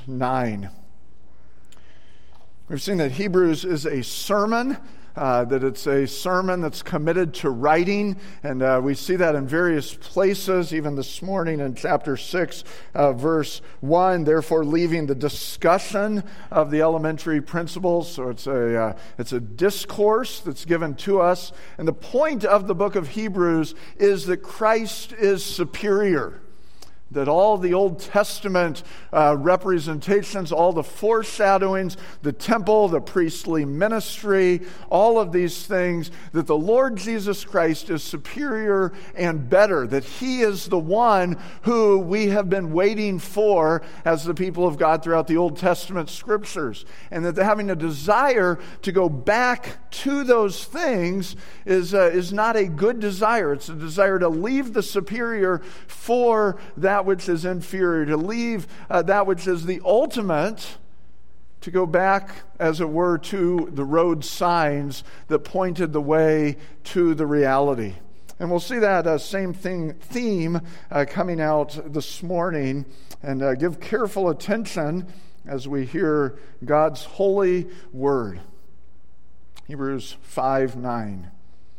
9. We've seen that Hebrews is a sermon, that it's a sermon that's committed to writing, and we see that in various places, even this morning in chapter 6, verse 1, therefore leaving the discussion of the elementary principles. So it's a discourse that's given to us, and the point of the book of Hebrews is that Christ is superior. That all the Old Testament representations, all the foreshadowings, the temple, the priestly ministry, all of these things, that the Lord Jesus Christ is superior and better, that He is the one who we have been waiting for as the people of God throughout the Old Testament scriptures, and that having a desire to go back to those things is not a good desire. It's a desire to leave the superior for that which is inferior, to leave that which is the ultimate, to go back, as it were, to the road signs that pointed the way to the reality. And we'll see that same theme coming out this morning, and give careful attention as we hear God's holy word. Hebrews 5:9.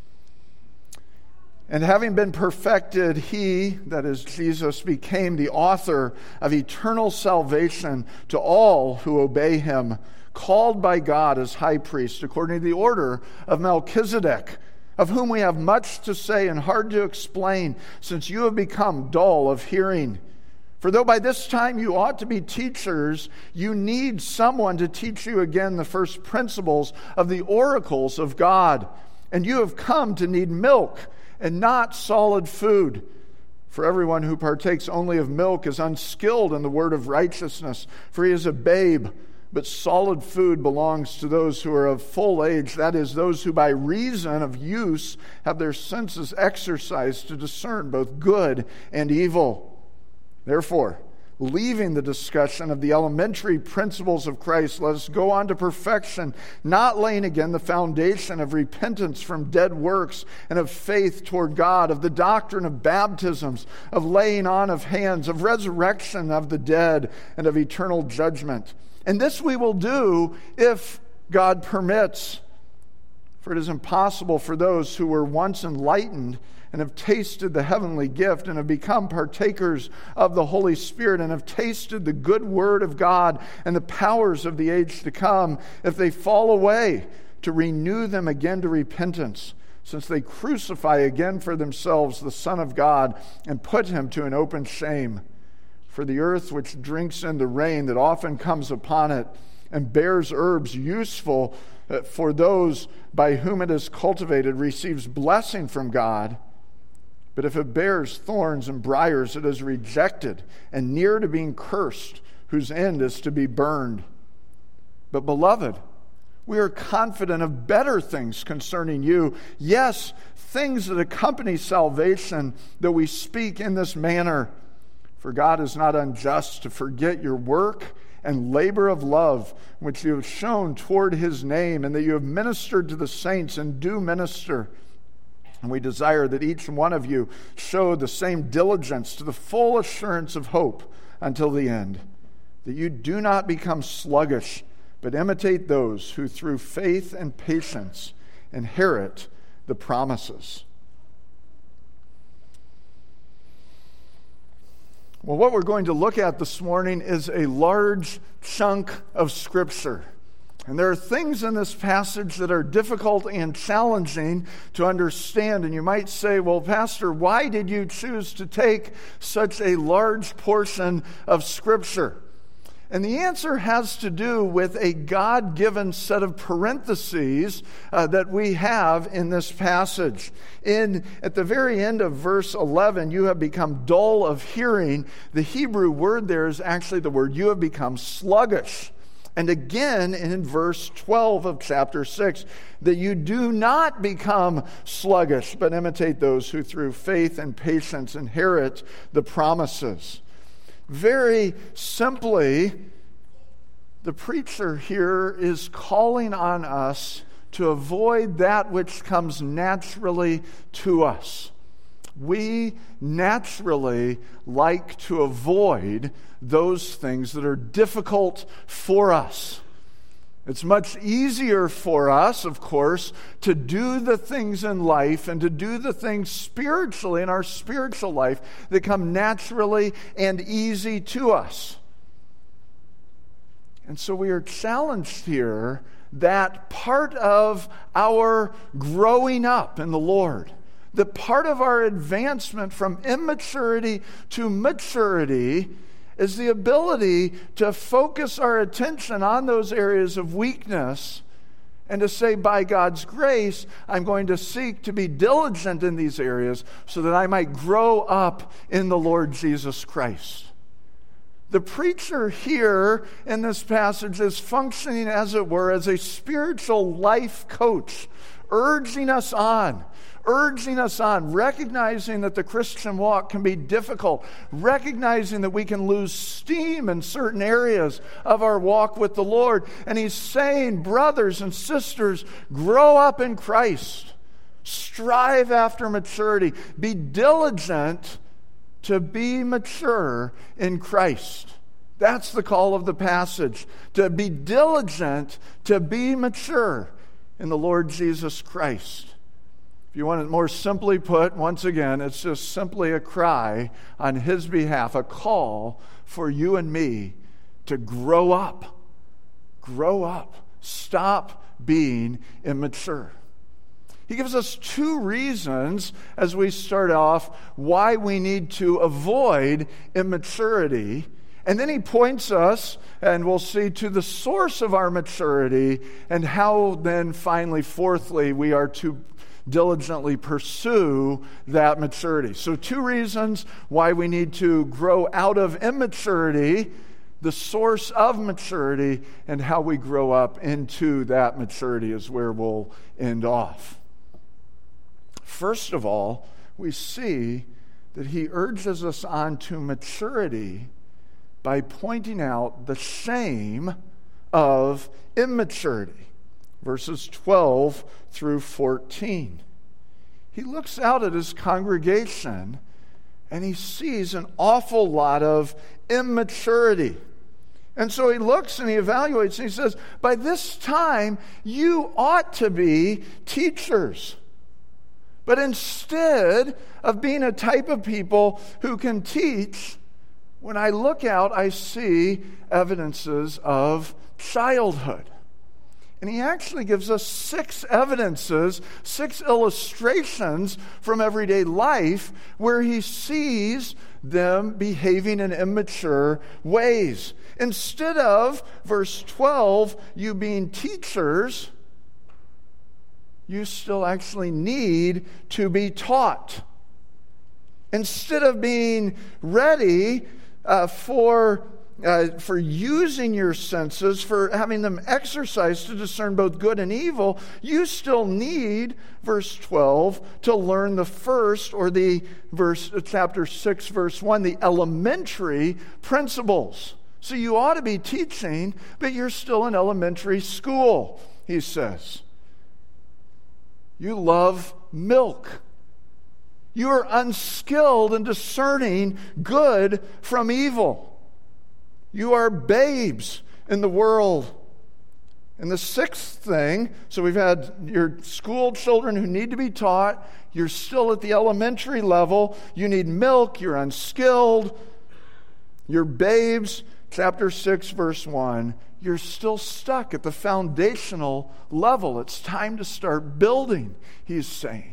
And having been perfected, He, that is Jesus, became the author of eternal salvation to all who obey Him, called by God as high priest according to the order of Melchizedek, of whom we have much to say and hard to explain, since you have become dull of hearing. For though by this time you ought to be teachers, you need someone to teach you again the first principles of the oracles of God. And you have come to need milk and not solid food. For everyone who partakes only of milk is unskilled in the word of righteousness, for he is a babe. But solid food belongs to those who are of full age, that is, those who by reason of use have their senses exercised to discern both good and evil. Therefore, leaving the discussion of the elementary principles of Christ, let us go on to perfection, not laying again the foundation of repentance from dead works and of faith toward God, of the doctrine of baptisms, of laying on of hands, of resurrection of the dead, and of eternal judgment. And this we will do if God permits. For it is impossible for those who were once enlightened and have tasted the heavenly gift and have become partakers of the Holy Spirit and have tasted the good word of God and the powers of the age to come, if they fall away, to renew them again to repentance, since they crucify again for themselves the Son of God and put Him to an open shame. For the earth which drinks in the rain that often comes upon it and bears herbs useful for those by whom it is cultivated receives blessing from God. But if it bears thorns and briars, it is rejected and near to being cursed, whose end is to be burned. But beloved, we are confident of better things concerning you. Yes, things that accompany salvation, that we speak in this manner. For God is not unjust to forget your work and labor of love, which you have shown toward His name, and that you have ministered to the saints and do minister. And we desire that each one of you show the same diligence to the full assurance of hope until the end, that you do not become sluggish, but imitate those who through faith and patience inherit the promises. Well, what we're going to look at this morning is a large chunk of Scripture. And there are things in this passage that are difficult and challenging to understand. And you might say, well, Pastor, why did you choose to take such a large portion of Scripture? And the answer has to do with a God-given set of parentheses that we have in this passage. At the very end of verse 11, you have become dull of hearing. The Hebrew word there is actually the word you have become sluggish. And again in verse 12 of chapter 6, that you do not become sluggish, but imitate those who through faith and patience inherit the promises. Very simply, the preacher here is calling on us to avoid that which comes naturally to us. we naturally like to avoid those things that are difficult for us. It's much easier for us, of course, to do the things in life and to do the things spiritually in our spiritual life that come naturally and easy to us. And so we are challenged here that part of our growing up in the Lord, that part of our advancement from immaturity to maturity is the ability to focus our attention on those areas of weakness and to say, by God's grace, I'm going to seek to be diligent in these areas so that I might grow up in the Lord Jesus Christ. The preacher here in this passage is functioning, as it were, as a spiritual life coach, urging us on, recognizing that the Christian walk can be difficult, recognizing that we can lose steam in certain areas of our walk with the Lord. And he's saying, brothers and sisters, grow up in Christ. Strive after maturity. Be diligent to be mature in Christ. That's the call of the passage. To be diligent, to be mature in the Lord Jesus Christ. If you want it more simply put, once again, it's just simply a cry on his behalf, a call for you and me to grow up. Grow up. Stop being immature. He gives us two reasons as we start off why we need to avoid immaturity. And then he points us, and we'll see, to the source of our maturity and how then finally, fourthly, we are to diligently pursue that maturity. So 2 reasons why we need to grow out of immaturity, the source of maturity, and how we grow up into that maturity is where we'll end off. First of all, we see that he urges us on to maturity by pointing out the shame of immaturity. Verses 12 through 14. He looks out at his congregation and he sees an awful lot of immaturity. And so he looks and he evaluates and he says, by this time you ought to be teachers. But instead of being a type of people who can teach, when I look out, I see evidences of childhood. And he actually gives us 6 evidences, 6 illustrations from everyday life where he sees them behaving in immature ways. Instead of, verse 12, you being teachers, you still actually need to be taught. Instead of being ready for using your senses, for having them exercised to discern both good and evil, you still need, verse 12, to learn the first, or chapter 6, verse 1, the elementary principles. So you ought to be teaching, but you're still in elementary school, he says. You love milk. You are unskilled in discerning good from evil. You are babes in the world. And the 6th thing, so we've had your school children who need to be taught. You're still at the elementary level. You need milk. You're unskilled. You're babes. Chapter 6, verse 1. You're still stuck at the foundational level. It's time to start building, he's saying.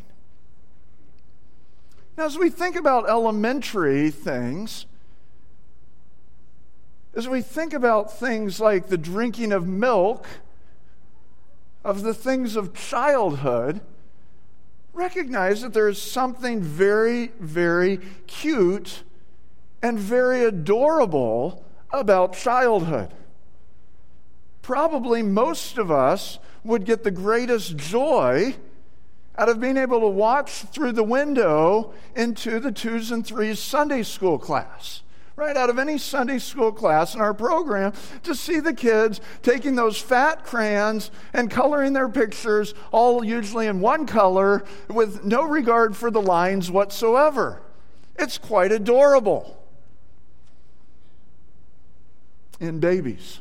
Now, as we think about elementary things, as we think about things like the drinking of milk, of the things of childhood, recognize that there is something very, very cute and very adorable about childhood. Probably most of us would get the greatest joy out of being able to watch through the window into the 2s and 3s Sunday school class. right out of any Sunday school class in our program, to see the kids taking those fat crayons and coloring their pictures, all usually in one color, with no regard for the lines whatsoever. It's quite adorable. In babies.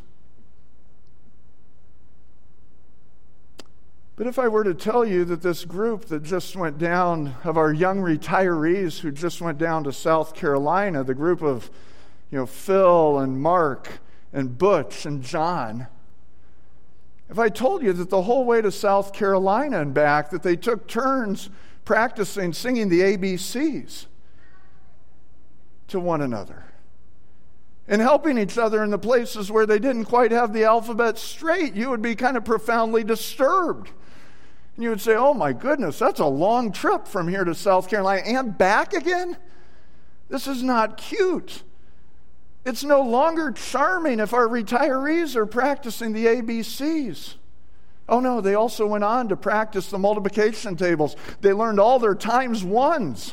But if I were to tell you that this group that just went down, of our young retirees who just went down to South Carolina, the group of, Phil and Mark and Butch and John, if I told you that the whole way to South Carolina and back, that they took turns practicing singing the ABCs to one another and helping each other in the places where they didn't quite have the alphabet straight, you would be kind of profoundly disturbed. And you would say, oh my goodness, that's a long trip from here to South Carolina and back again? This is not cute. It's no longer charming if our retirees are practicing the ABCs. Oh no, they also went on to practice the multiplication tables. They learned all their times ones.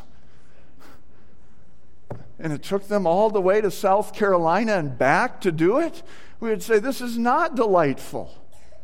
And it took them all the way to South Carolina and back to do it? We would say, this is not delightful.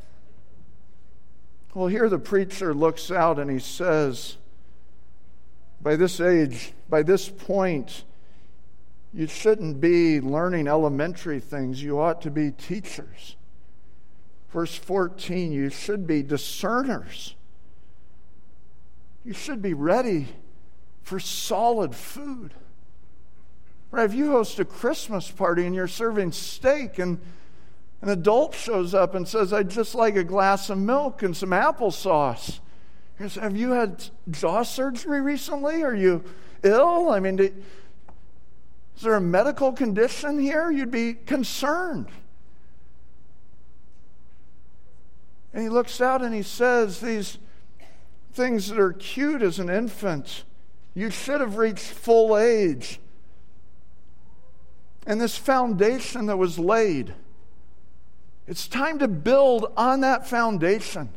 Well, here the preacher looks out and he says, by this age, by this point, you shouldn't be learning elementary things. You ought to be teachers. Verse 14, you should be discerners. You should be ready for solid food. Right, if you host a Christmas party and you're serving steak and an adult shows up and says, I'd just like a glass of milk and some applesauce. You say, have you had jaw surgery recently? Are you ill? I mean, is there a medical condition here? You'd be concerned. And he looks out and he says, these things that are cute as an infant, you should have reached full age. And this foundation that was laid, it's time to build on that foundation.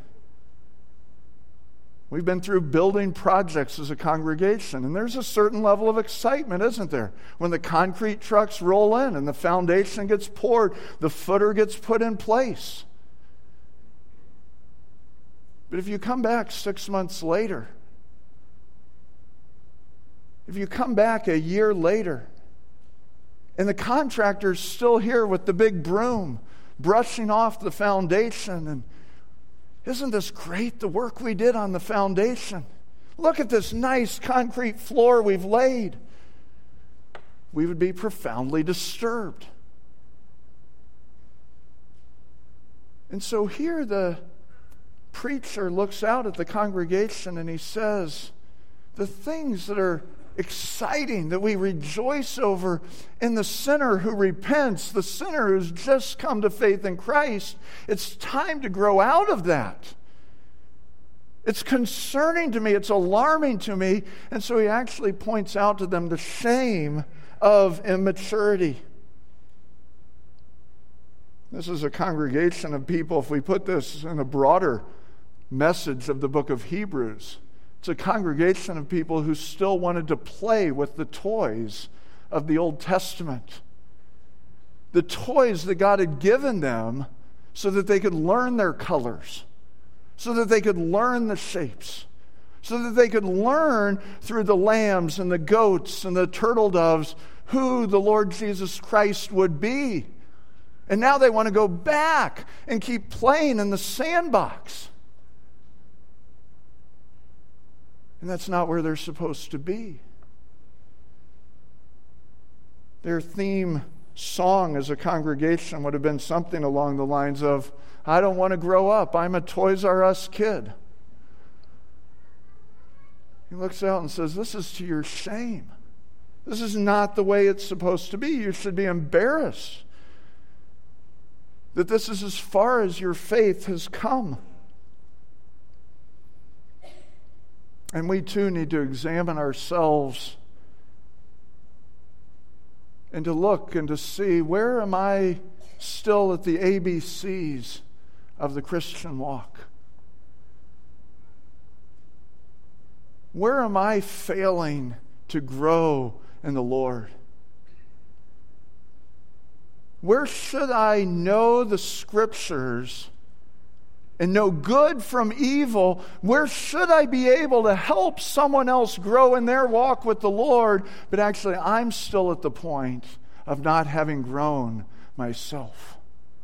We've been through building projects as a congregation, and there's a certain level of excitement, isn't there? When the concrete trucks roll in and the foundation gets poured, the footer gets put in place. But if you come back 6 months later, if you come back a year later, and the contractor's still here with the big broom, brushing off the foundation. And isn't this great, the work we did on the foundation? Look at this nice concrete floor we've laid. We would be profoundly disturbed. And so here the preacher looks out at the congregation and he says, the things that are exciting, that we rejoice over in the sinner who repents, the sinner who's just come to faith in Christ, it's time to grow out of that. It's concerning to me, it's alarming to me, and so he actually points out to them the shame of immaturity. This is a congregation of people, if we put this in a broader message of the book of Hebrews, it's a congregation of people who still wanted to play with the toys of the Old Testament. The toys that God had given them so that they could learn their colors, so that they could learn the shapes, so that they could learn through the lambs and the goats and the turtle doves who the Lord Jesus Christ would be. And now they want to go back and keep playing in the sandbox. And that's not where they're supposed to be. Their theme song as a congregation would have been something along the lines of, I don't want to grow up. I'm a Toys R Us kid. He looks out and says, this is to your shame. This is not the way it's supposed to be. You should be embarrassed that this is as far as your faith has come. And we too need to examine ourselves and to look and to see, where am I still at the ABCs of the Christian walk? Where am I failing to grow in the Lord? where should I know the Scriptures and know good from evil? Where should I be able to help someone else grow in their walk with the Lord? But actually, I'm still at the point of not having grown myself.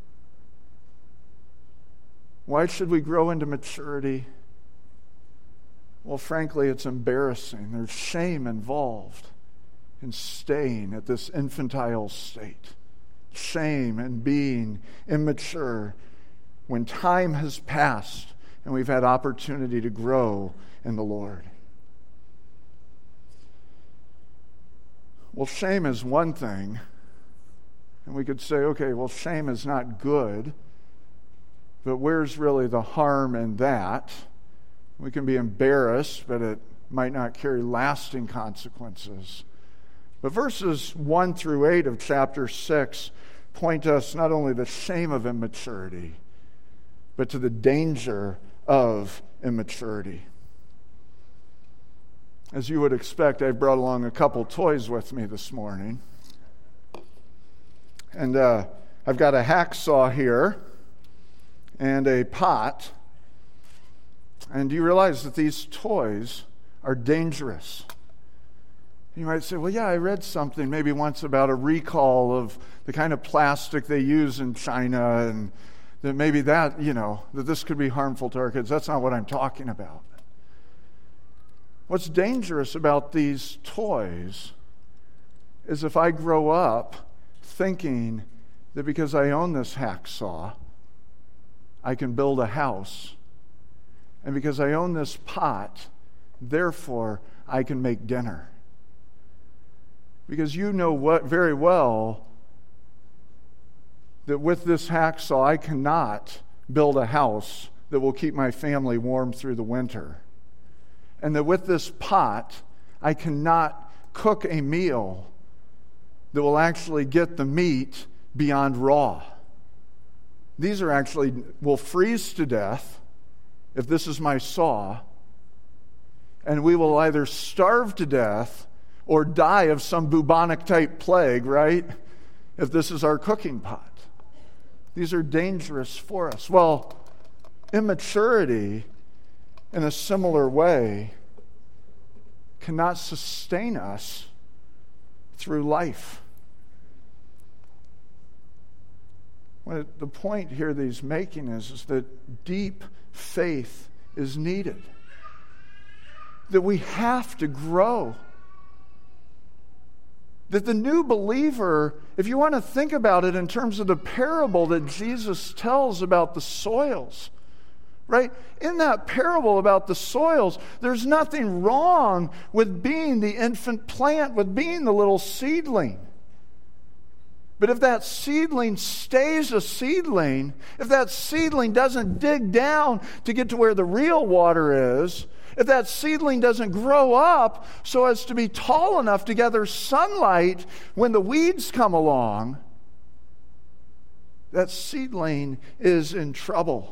Why should we grow into maturity? Well, frankly, it's embarrassing. There's shame involved in staying at this infantile state. Shame in being immature when time has passed and we've had opportunity to grow in the Lord. Well, shame is one thing. And we could say, okay, well, shame is not good. But where's really the harm in that? We can be embarrassed, but it might not carry lasting consequences. But verses 1 through 8 of chapter 6 point us not only the shame of immaturity, but to the danger of immaturity. As you would expect, I brought along a couple toys with me this morning. And I've got a hacksaw here and a pot. And do you realize that these toys are dangerous? You might say, well, yeah, I read something maybe once about a recall of the kind of plastic they use in China, and that maybe that this could be harmful to our kids. That's not what I'm talking about. What's dangerous about these toys is if I grow up thinking that because I own this hacksaw, I can build a house. And because I own this pot, therefore I can make dinner. Because you know very well that with this hacksaw, I cannot build a house that will keep my family warm through the winter. And that with this pot, I cannot cook a meal that will actually get the meat beyond raw. These will freeze to death if this is my saw, and we will either starve to death or die of some bubonic type plague, right? If this is our cooking pot. These are dangerous for us. Well, immaturity in a similar way cannot sustain us through life. The point here that he's making is that deep faith is needed. That we have to grow. That the new believer, if you want to think about it in terms of the parable that Jesus tells about the soils, right? In that parable about the soils, there's nothing wrong with being the infant plant, with being the little seedling. But if that seedling stays a seedling, if that seedling doesn't dig down to get to where the real water is, if that seedling doesn't grow up so as to be tall enough to gather sunlight when the weeds come along, that seedling is in trouble.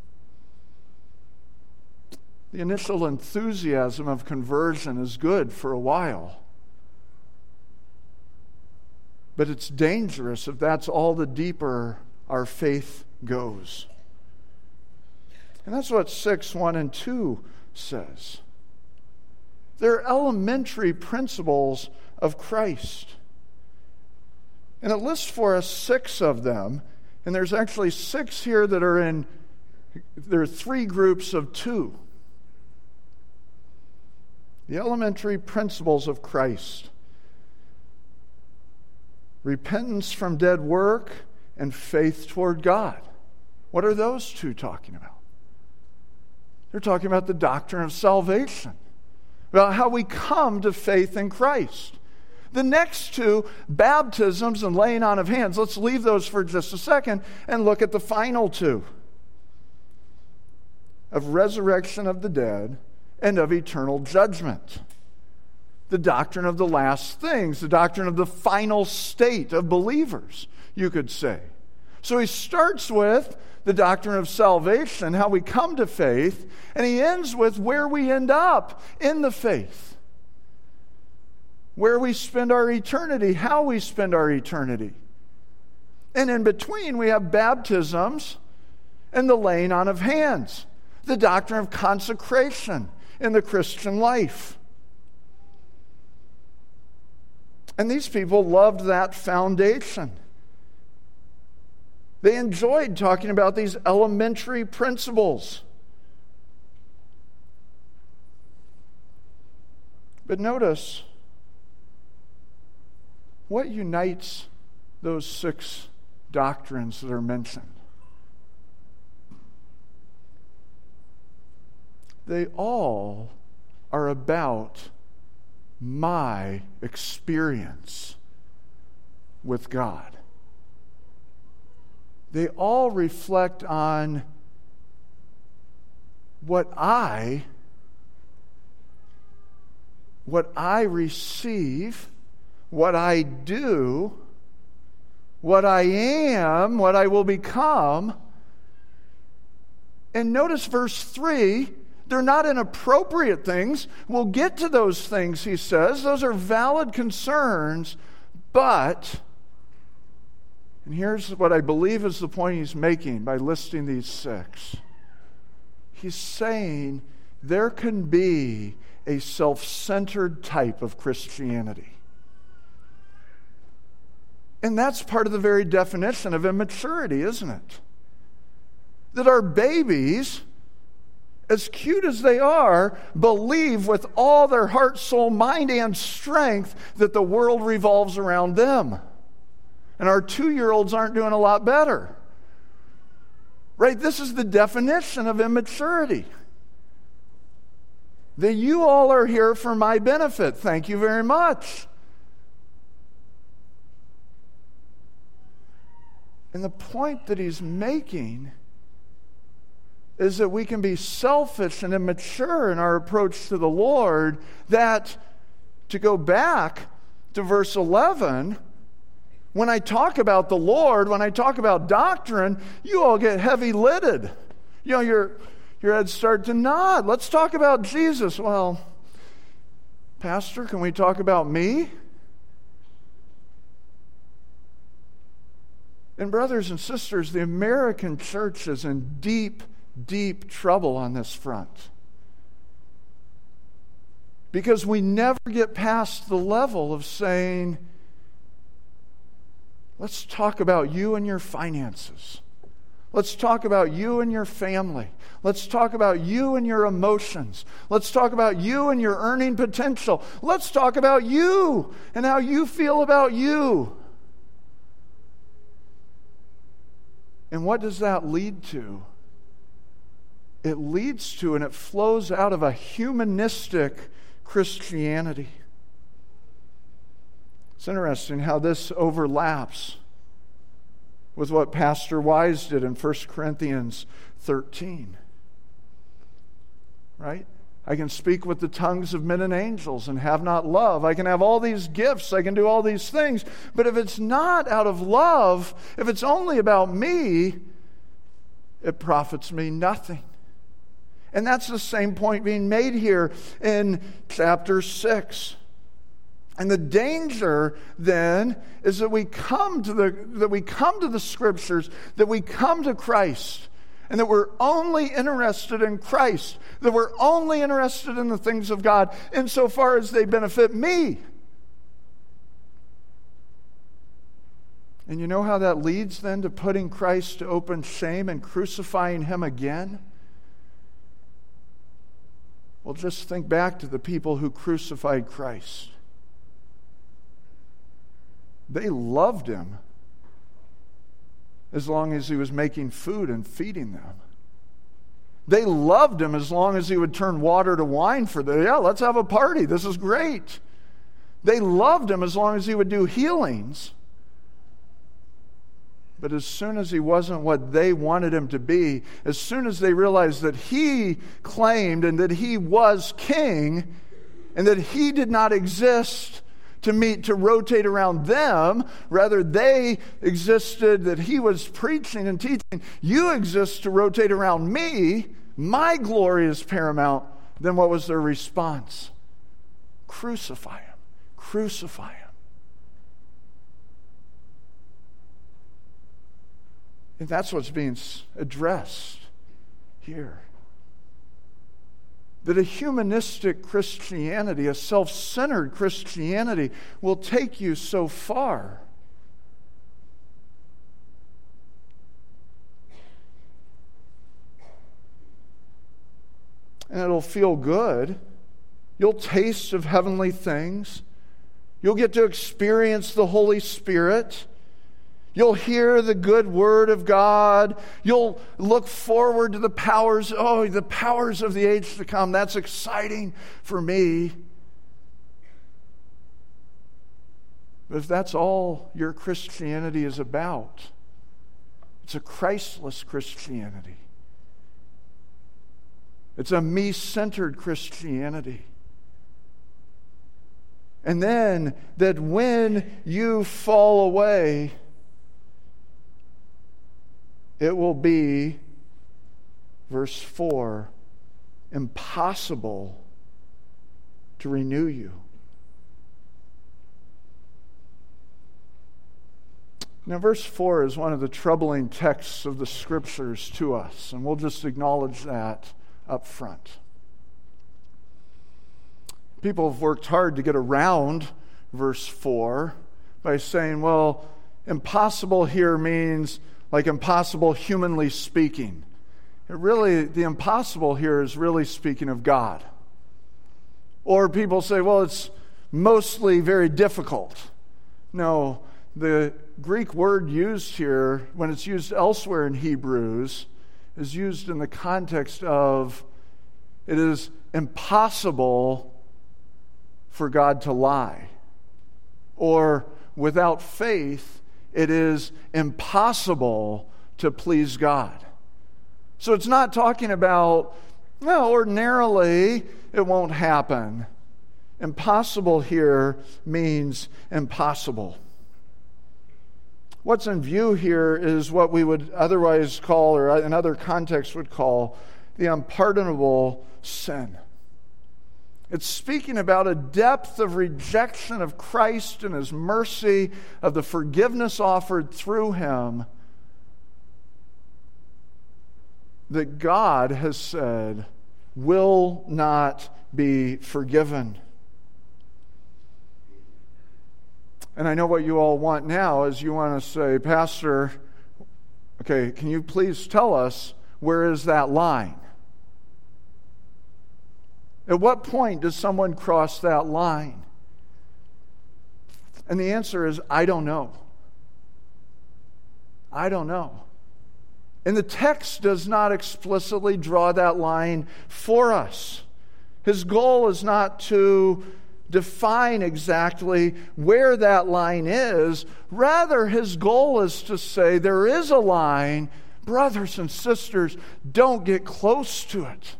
The initial enthusiasm of conversion is good for a while. But it's dangerous if that's all the deeper our faith goes. And that's what 6:1 and 2 says. They're elementary principles of Christ. And it lists for us 6 of them. And there's actually 6 here that there are 3 groups of 2. The elementary principles of Christ. Repentance from dead work and faith toward God. What are those 2 talking about? They're talking about the doctrine of salvation, about how we come to faith in Christ. The next 2, baptisms and laying on of hands, let's leave those for just a second and look at the final 2 of resurrection of the dead and of eternal judgment. The doctrine of the last things, the doctrine of the final state of believers, you could say. So he starts with the doctrine of salvation, how we come to faith, and he ends with where we end up in the faith. Where we spend our eternity, how we spend our eternity. And in between, we have baptisms and the laying on of hands, the doctrine of consecration in the Christian life. And these people loved that foundation. They enjoyed talking about these elementary principles. But notice, what unites those 6 doctrines that are mentioned? They all are about my experience with God. They all reflect on what I receive, what I do, what I am, what I will become. And notice verse 3, they're not inappropriate things. We'll get to those things, he says. Those are valid concerns, but, and here's what I believe is the point he's making by listing these 6. He's saying there can be a self-centered type of Christianity. And that's part of the very definition of immaturity, isn't it? That our babies, as cute as they are, believe with all their heart, soul, mind, and strength that the world revolves around them. And our 2-year-olds aren't doing a lot better. Right? This is the definition of immaturity. That you all are here for my benefit. Thank you very much. And the point that he's making is that we can be selfish and immature in our approach to the Lord, that, to go back to verse 11, when I talk about the Lord, when I talk about doctrine, you all get heavy-lidded. You know, your heads start to nod. Let's talk about Jesus. Well, Pastor, can we talk about me? And brothers and sisters, the American church is in deep trouble on this front. Because we never get past the level of saying, let's talk about you and your finances. Let's talk about you and your family. Let's talk about you and your emotions. Let's talk about you and your earning potential. Let's talk about you and how you feel about you. And what does that lead to? It leads to, and it flows out of, a humanistic Christianity. It's interesting how this overlaps with what Pastor Wise did in 1 Corinthians 13. Right? I can speak with the tongues of men and angels and have not love. I can have all these gifts. I can do all these things. But if it's not out of love, if it's only about me, it profits me nothing. And that's the same point being made here in chapter 6. And the danger then is that we come to the Scriptures, that we come to Christ, and that we're only interested in Christ, that we're only interested in the things of God insofar as they benefit me. And you know how that leads then to putting Christ to open shame and crucifying Him again? Well, just think back to the people who crucified Christ. They loved Him as long as He was making food and feeding them. They loved Him as long as He would turn water to wine for them. Yeah, let's have a party. This is great. They loved Him as long as He would do healings. But as soon as He wasn't what they wanted Him to be, as soon as they realized that He claimed and that He was king, and that He did not exist to rotate around them, rather they existed, that He was preaching and teaching, you exist to rotate around me, my glory is paramount, then what was their response? Crucify Him. Crucify Him. And that's what's being addressed here. That a humanistic Christianity, a self-centered Christianity, will take you so far. And it'll feel good. You'll taste of heavenly things. You'll get to experience the Holy Spirit. You'll hear the good word of God. You'll look forward to the powers of the age to come. That's exciting for me. But if that's all your Christianity is about, it's a Christless Christianity. It's a me-centered Christianity. And then that when you fall away, it will be, verse 4, impossible to renew you. Now, verse 4 is one of the troubling texts of the Scriptures to us, and we'll just acknowledge that up front. People have worked hard to get around verse 4 by saying, well, impossible here means like impossible humanly speaking. The impossible here is really speaking of God. Or people say, well, it's mostly very difficult. No, the Greek word used here, when it's used elsewhere in Hebrews, is used in the context of it is impossible for God to lie. Or without faith, it is impossible to please God. So it's not talking about, ordinarily it won't happen. Impossible here means impossible. What's in view here is what we would otherwise call, or in other contexts would call, the unpardonable sin. It's speaking about a depth of rejection of Christ and His mercy, of the forgiveness offered through Him, that God has said will not be forgiven. And I know what you all want now is you want to say, Pastor, okay, can you please tell us where is that line? At what point does someone cross that line? And the answer is, I don't know. I don't know. And the text does not explicitly draw that line for us. His goal is not to define exactly where that line is. Rather, his goal is to say there is a line. Brothers and sisters, don't get close to it.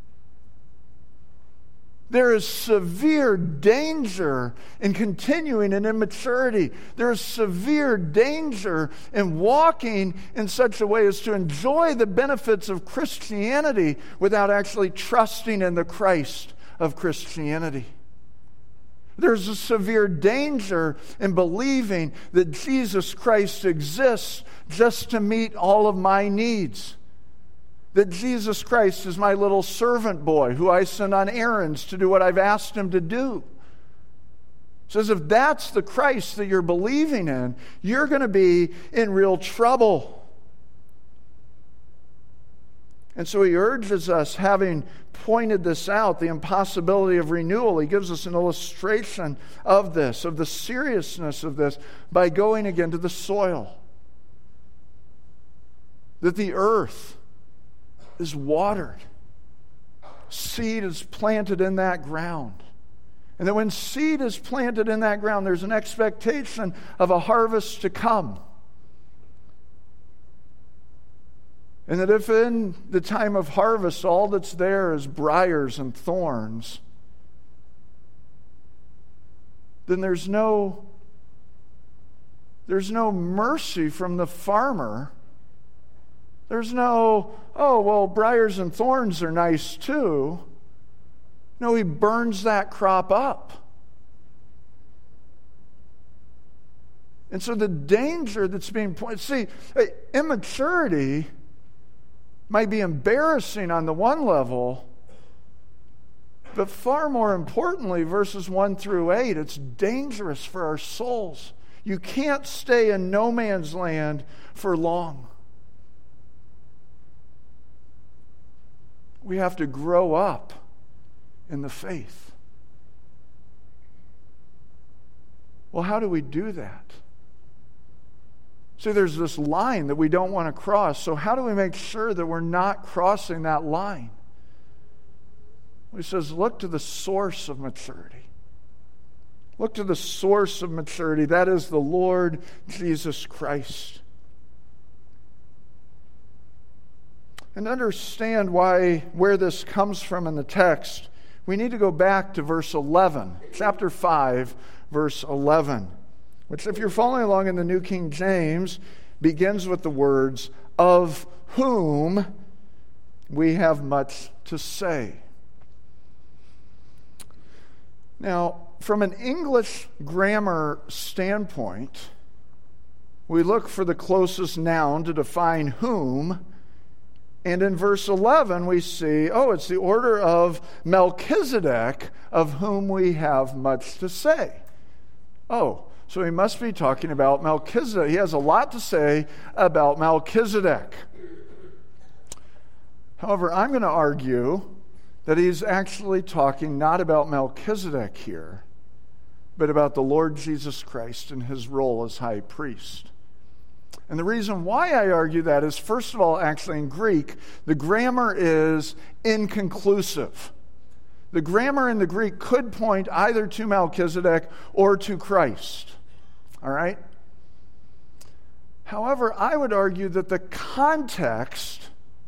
There is severe danger in continuing in immaturity. There is severe danger in walking in such a way as to enjoy the benefits of Christianity without actually trusting in the Christ of Christianity. There's a severe danger in believing that Jesus Christ exists just to meet all of my needs. That Jesus Christ is my little servant boy who I send on errands to do what I've asked him to do. So as if that's the Christ that you're believing in, you're going to be in real trouble. And so he urges us, having pointed this out, the impossibility of renewal, he gives us an illustration of this, of the seriousness of this, by going again to the soil. That the earth is watered. Seed is planted in that ground. And that when seed is planted in that ground, there's an expectation of a harvest to come. And that if in the time of harvest all that's there is briars and thorns, then there's no mercy from the farmer. There's no, briars and thorns are nice too. No, he burns that crop up. And so the danger that's being pointed, see, immaturity might be embarrassing on the one level, but far more importantly, verses 1 through 8, it's dangerous for our souls. You can't stay in no man's land for long. We have to grow up in the faith. Well, how do we do that? See, there's this line that we don't want to cross. So how do we make sure that we're not crossing that line? He says, look to the source of maturity. Look to the source of maturity. That is the Lord Jesus Christ. And to understand where this comes from in the text, we need to go back to verse 11, chapter 5, verse 11, which, if you're following along in the New King James, begins with the words, of whom we have much to say. Now, from an English grammar standpoint, we look for the closest noun to define whom. And in verse 11, we see, it's the order of Melchizedek, of whom we have much to say. So he must be talking about Melchizedek. He has a lot to say about Melchizedek. However, I'm going to argue that he's actually talking not about Melchizedek here, but about the Lord Jesus Christ and his role as high priest. And the reason why I argue that is, first of all, actually in Greek, the grammar is inconclusive. The grammar in the Greek could point either to Melchizedek or to Christ. All right? However, I would argue that the context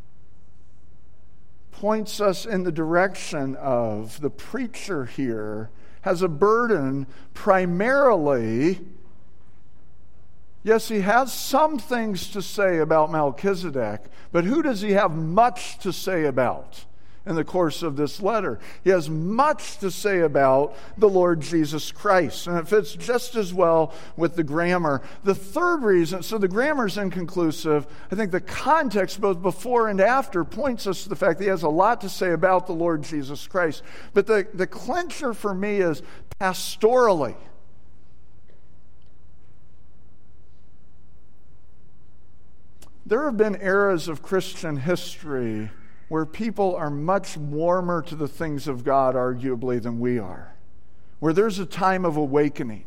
points us in the direction of the preacher here has a burden primarily. Yes, he has some things to say about Melchizedek, but who does he have much to say about in the course of this letter? He has much to say about the Lord Jesus Christ, and it fits just as well with the grammar. The third reason, so the grammar is inconclusive. I think the context, both before and after, points us to the fact that he has a lot to say about the Lord Jesus Christ. But the clincher for me is pastorally. There have been eras of Christian history where people are much warmer to the things of God, arguably, than we are, where there's a time of awakening.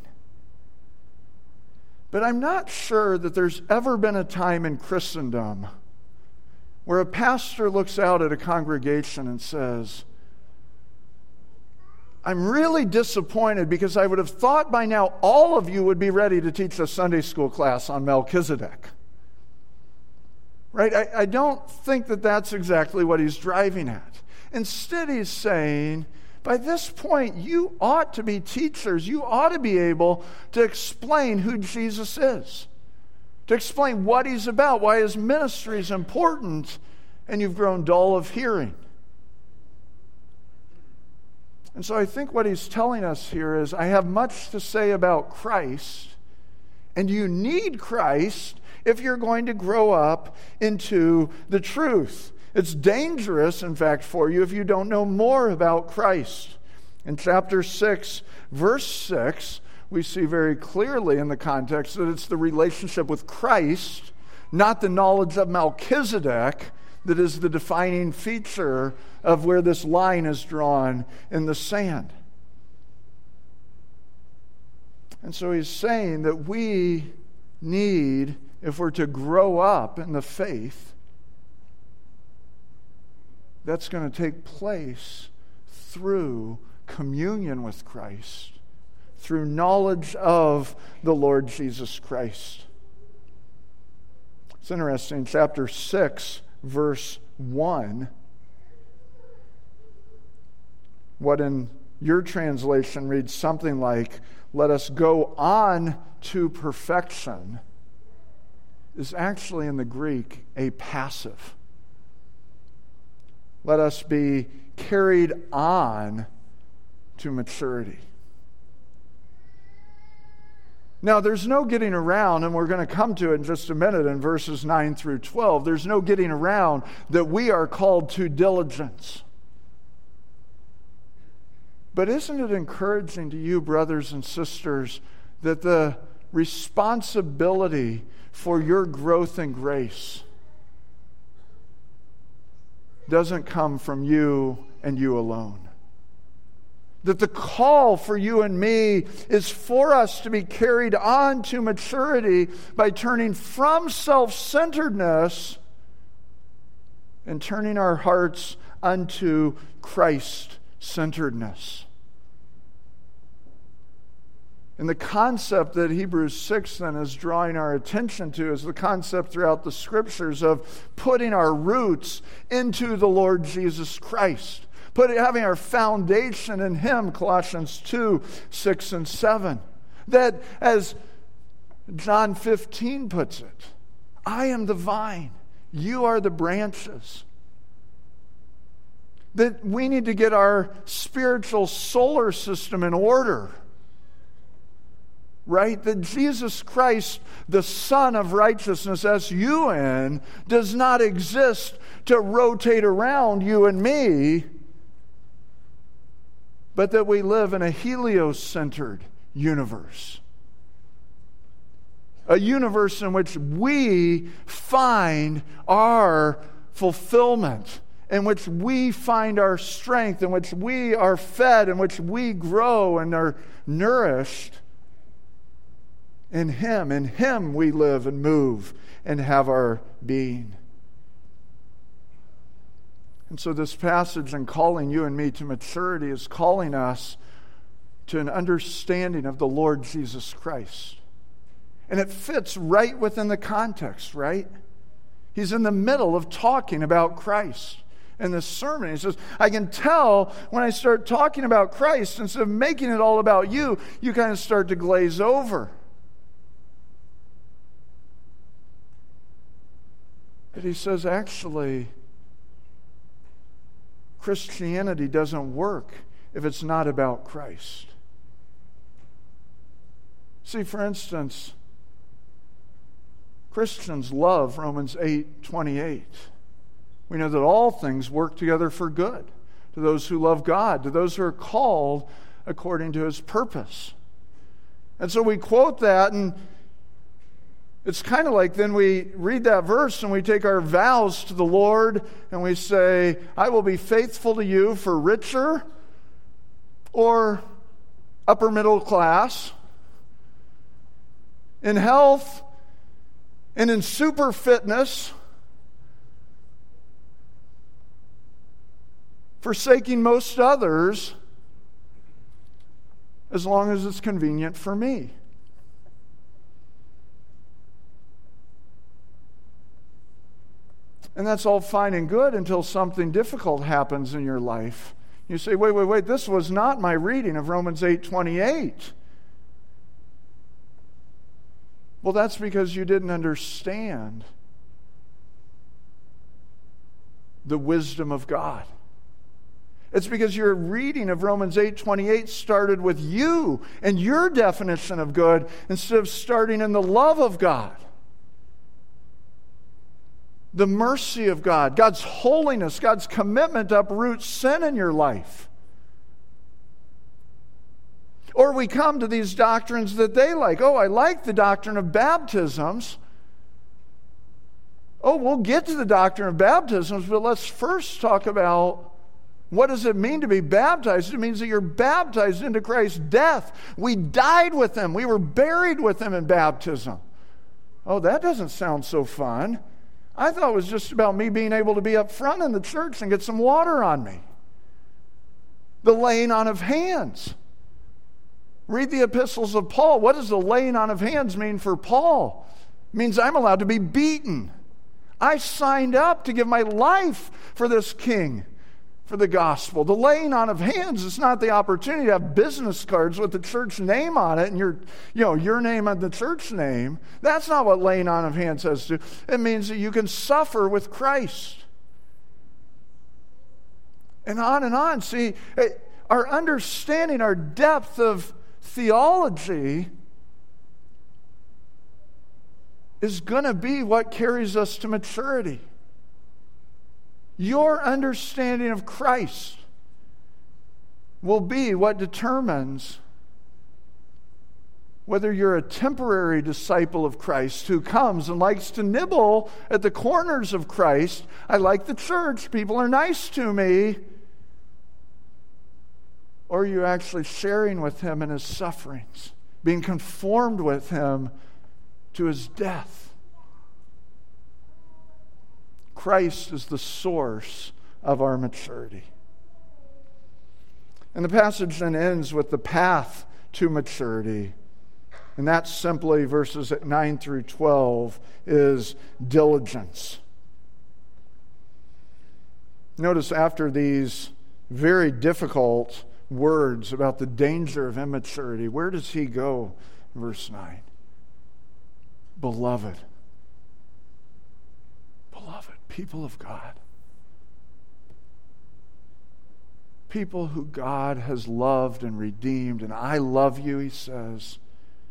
But I'm not sure that there's ever been a time in Christendom where a pastor looks out at a congregation and says, I'm really disappointed because I would have thought by now all of you would be ready to teach a Sunday school class on Melchizedek. Right? I don't think that that's exactly what he's driving at. Instead, he's saying, by this point, you ought to be teachers. You ought to be able to explain who Jesus is, to explain what he's about, why his ministry is important, and you've grown dull of hearing. And so I think what he's telling us here is, I have much to say about Christ, and you need Christ if you're going to grow up into the truth. It's dangerous, in fact, for you if you don't know more about Christ. In chapter 6, verse 6, we see very clearly in the context that it's the relationship with Christ, not the knowledge of Melchizedek, that is the defining feature of where this line is drawn in the sand. And so he's saying that we need, if we're to grow up in the faith, that's going to take place through communion with Christ, through knowledge of the Lord Jesus Christ. It's interesting, chapter 6, verse 1, what in your translation reads something like, let us go on to perfection, is actually in the Greek a passive. Let us be carried on to maturity. Now, there's no getting around, and we're going to come to it in just a minute in verses 9 through 12. There's no getting around that we are called to diligence. But isn't it encouraging to you, brothers and sisters, that the responsibility for your growth in grace doesn't come from you and you alone? That the call for you and me is for us to be carried on to maturity by turning from self-centeredness and turning our hearts unto Christ-centeredness. And the concept that Hebrews 6 then is drawing our attention to is the concept throughout the Scriptures of putting our roots into the Lord Jesus Christ. Having our foundation in Him, Colossians 2, 6 and 7. That, as John 15 puts it, I am the vine, you are the branches. That we need to get our spiritual solar system in order. Right? That Jesus Christ, the Son of Righteousness, S-U-N, does not exist to rotate around you and me, but that we live in a helios-centered universe. A universe in which we find our fulfillment, in which we find our strength, in which we are fed, in which we grow and are nourished. In Him we live and move and have our being. And so this passage in calling you and me to maturity is calling us to an understanding of the Lord Jesus Christ. And it fits right within the context, right? He's in the middle of talking about Christ in this sermon. He says, I can tell when I start talking about Christ, instead of making it all about you, you kind of start to glaze over. But he says, actually, Christianity doesn't work if it's not about Christ. See, for instance, Christians love Romans 8:28. We know that all things work together for good to those who love God, to those who are called according to His purpose. And so we quote that, and it's kind of like then we read that verse and we take our vows to the Lord and we say, I will be faithful to you for richer or upper middle class, in health and in super fitness, forsaking most others, as long as it's convenient for me. And that's all fine and good until something difficult happens in your life. You say, wait, this was not my reading of Romans 8:28. Well, that's because you didn't understand the wisdom of God. It's because your reading of Romans 8:28 started with you and your definition of good instead of starting in the love of God. The mercy of God, God's holiness, God's commitment to uproot sin in your life. Or we come to these doctrines that they like. Oh, I like the doctrine of baptisms. Oh, we'll get to the doctrine of baptisms, but let's first talk about what does it mean to be baptized? It means that you're baptized into Christ's death. We died with Him. We were buried with Him in baptism. Oh, that doesn't sound so fun. I thought it was just about me being able to be up front in the church and get some water on me. The laying on of hands. Read the epistles of Paul. What does the laying on of hands mean for Paul? It means I'm allowed to be beaten. I signed up to give my life for this king, for the gospel. The laying on of hands is not the opportunity to have business cards with the church name on it and your name on the church name. That's not what laying on of hands says to. It means that you can suffer with Christ. And on and on. See, our understanding, our depth of theology is going to be what carries us to maturity. Your understanding of Christ will be what determines whether you're a temporary disciple of Christ who comes and likes to nibble at the corners of Christ. I like the church, people are nice to me. Or are you actually sharing with him in his sufferings, being conformed with him to his death? Christ is the source of our maturity. And the passage then ends with the path to maturity. And that's simply verses 9 through 12 is diligence. Notice after these very difficult words about the danger of immaturity, where does he go? Verse 9. Beloved. Beloved, people of God. People who God has loved and redeemed. And I love you, he says.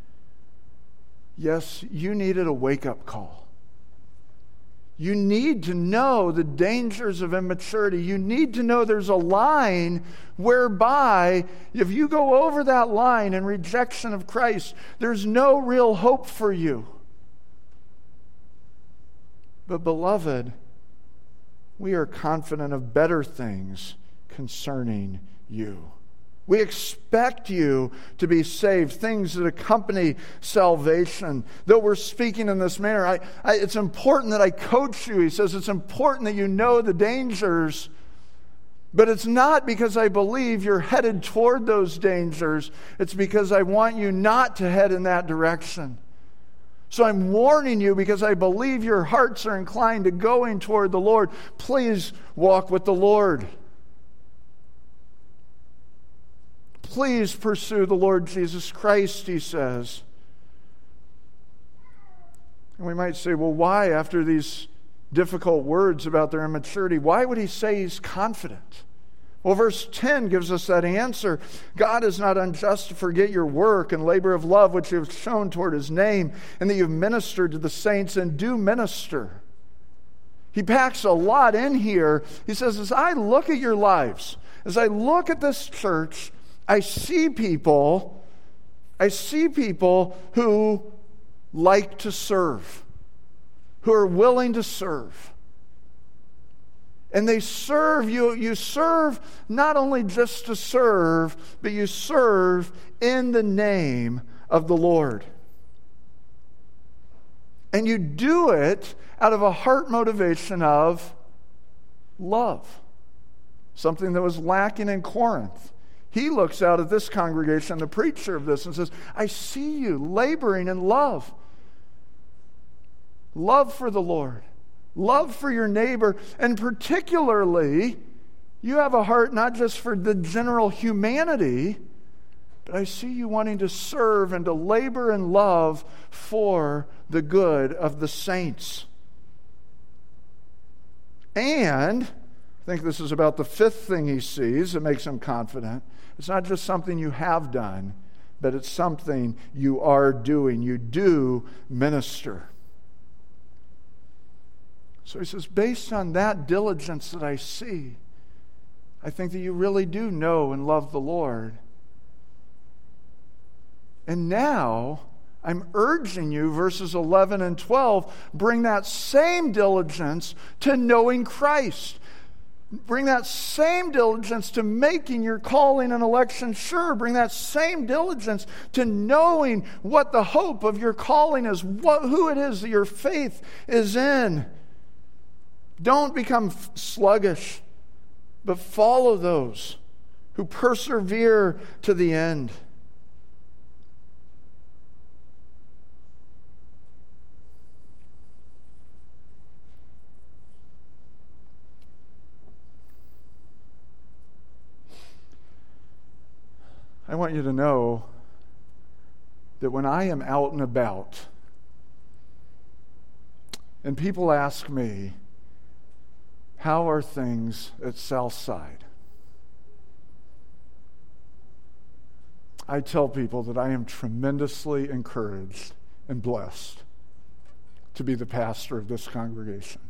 Yes, you needed a wake-up call. You need to know the dangers of immaturity. You need to know there's a line whereby if you go over that line in rejection of Christ, there's no real hope for you. But beloved, we are confident of better things concerning you. We expect you to be saved, things that accompany salvation. Though we're speaking in this manner, it's important that I coach you. He says it's important that you know the dangers, but it's not because I believe you're headed toward those dangers. It's because I want you not to head in that direction. So I'm warning you because I believe your hearts are inclined to going toward the Lord. Please walk with the Lord. Please pursue the Lord Jesus Christ, he says. And we might say, well, why, after these difficult words about their immaturity, why would he say he's confident? Well, verse 10 gives us that answer. God is not unjust to forget your work and labor of love which you have shown toward his name, and that you've ministered to the saints and do minister. He packs a lot in here. He says, as I look at your lives, as I look at this church, I see people who like to serve, who are willing to serve. And they serve, you serve not only just to serve, but you serve in the name of the Lord. And you do it out of a heart motivation of love, something that was lacking in Corinth. He looks out at this congregation, the preacher of this, and says, I see you laboring in love. Love for the Lord. Love for your neighbor. And particularly, you have a heart not just for the general humanity, but I see you wanting to serve and to labor in love for the good of the saints. And I think this is about the fifth thing he sees that makes him confident. It's not just something you have done, but it's something you are doing. You do minister. So he says, based on that diligence that I see, I think that you really do know and love the Lord. And now, I'm urging you, verses 11 and 12, bring that same diligence to knowing Christ. Bring that same diligence to making your calling and election sure. Bring that same diligence to knowing what the hope of your calling is, who it is that your faith is in. Don't become sluggish, but follow those who persevere to the end. I want you to know that when I am out and about and people ask me, how are things at Southside? I tell people that I am tremendously encouraged and blessed. to be the pastor of this congregation.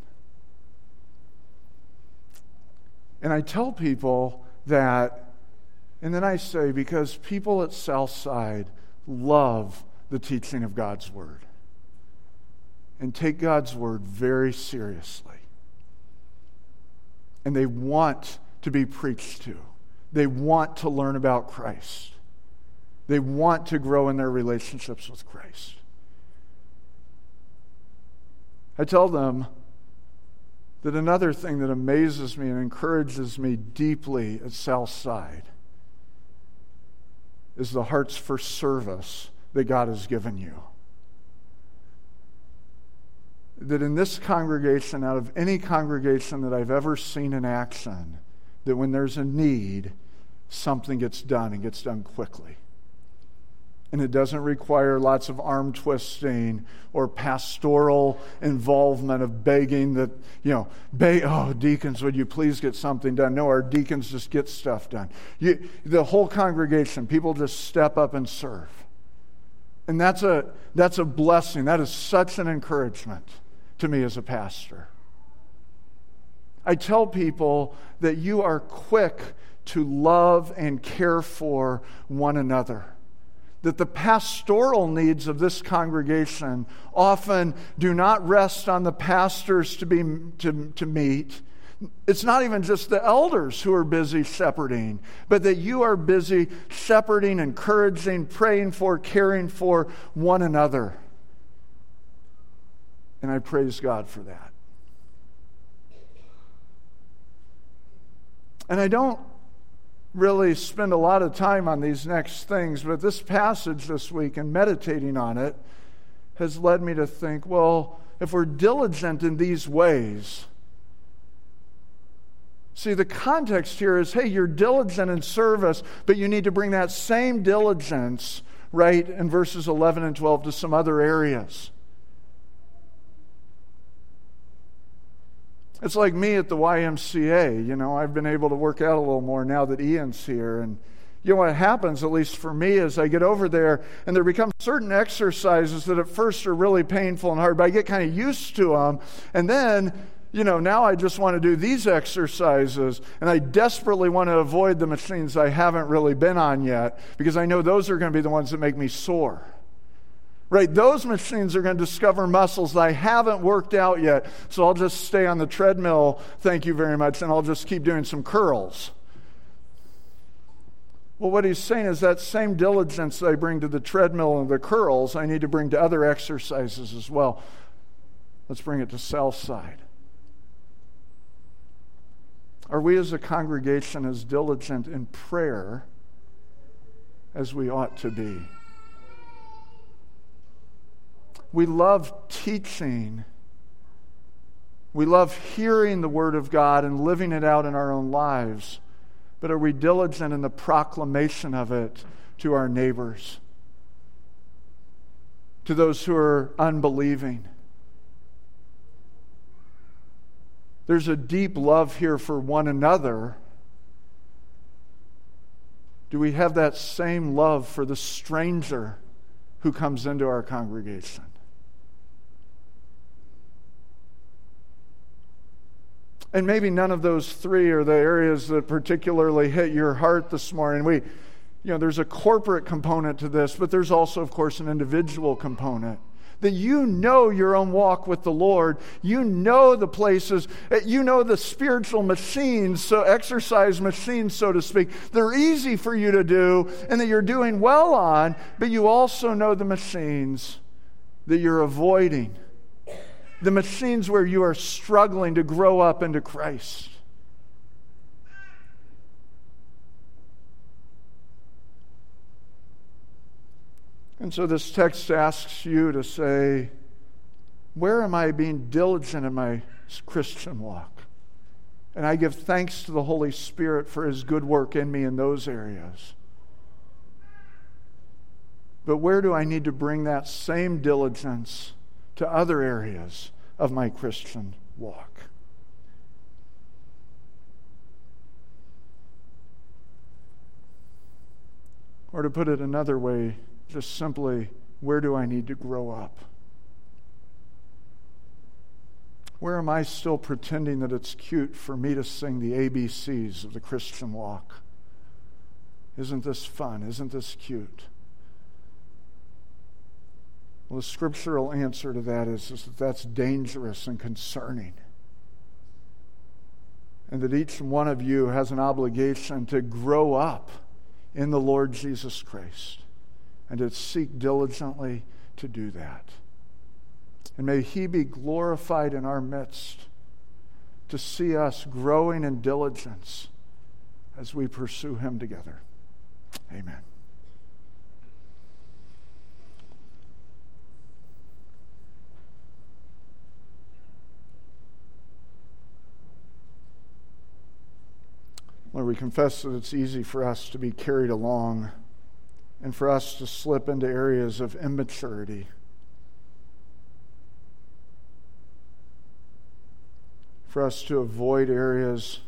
And I tell people that, and then I say, because people at Southside love the teaching of God's Word and take God's Word very seriously. And they want to be preached to. They want to learn about Christ. They want to grow in their relationships with Christ. I tell them that another thing that amazes me and encourages me deeply at Southside is the hearts for service that God has given you. That in this congregation, out of any congregation that I've ever seen in action, that when there's a need, something gets done and gets done quickly. And it doesn't require lots of arm twisting or pastoral involvement of begging that, deacons, would you please get something done? No, our deacons just get stuff done. The whole congregation, people just step up and serve. And that's a blessing. That is such an encouragement to me as a pastor. I tell people that you are quick to love and care for one another. That the pastoral needs of this congregation often do not rest on the pastors to meet. It's not even just the elders who are busy shepherding, but that you are busy shepherding, encouraging, praying for, caring for one another. And I praise God for that. And I don't really spend a lot of time on these next things, but this passage this week and meditating on it has led me to think, well, if we're diligent in these ways, see, the context here is, hey, you're diligent in service, but you need to bring that same diligence, right, in verses 11 and 12 to some other areas. It's like me at the YMCA. I've been able to work out a little more now that Ian's here. And what happens, at least for me, is I get over there and there become certain exercises that at first are really painful and hard, but I get kind of used to them. And then, now I just want to do these exercises, and I desperately want to avoid the machines I haven't really been on yet, because I know those are going to be the ones that make me sore. Right, those machines are going to discover muscles that I haven't worked out yet, so I'll just stay on the treadmill, thank you very much, and I'll just keep doing some curls. Well, what he's saying is that same diligence that I bring to the treadmill and the curls, I need to bring to other exercises as well. Let's bring it to Southside. Are we as a congregation as diligent in prayer as we ought to be? We love teaching. We love hearing the Word of God and living it out in our own lives. But are we diligent in the proclamation of it to our neighbors? To those who are unbelieving? There's a deep love here for one another. Do we have that same love for the stranger who comes into our congregation? And maybe none of those three are the areas that particularly hit your heart this morning. There's a corporate component to this, but there's also, of course, an individual component. That you know your own walk with the Lord. You know the places, you know the spiritual machines, so exercise machines, so to speak. They're easy for you to do and that you're doing well on, but you also know the machines that you're avoiding. The machines where you are struggling to grow up into Christ. And so this text asks you to say, where am I being diligent in my Christian walk? And I give thanks to the Holy Spirit for His good work in me in those areas. But where do I need to bring that same diligence to other areas of my Christian walk? Or to put it another way, just simply, where do I need to grow up? Where am I still pretending that it's cute for me to sing the ABCs of the Christian walk? Isn't this fun? Isn't this cute? Well, the scriptural answer to that is that that's dangerous and concerning. And that each one of you has an obligation to grow up in the Lord Jesus Christ and to seek diligently to do that. And may He be glorified in our midst to see us growing in diligence as we pursue Him together. Amen. Lord, we confess that it's easy for us to be carried along and for us to slip into areas of immaturity. For us to avoid areas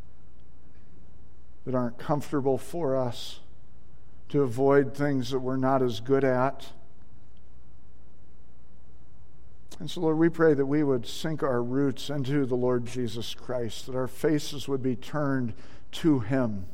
that aren't comfortable for us, to avoid things that we're not as good at. And so, Lord, we pray that we would sink our roots into the Lord Jesus Christ, that our faces would be turned to Him.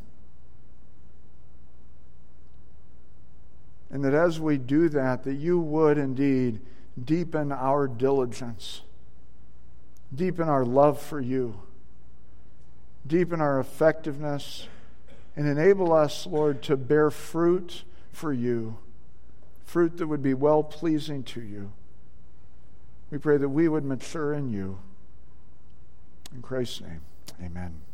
And that as we do that, that you would indeed deepen our diligence, deepen our love for you, deepen our effectiveness, and enable us, Lord, to bear fruit for you, fruit that would be well-pleasing to you. We pray that we would mature in you. In Christ's name, amen.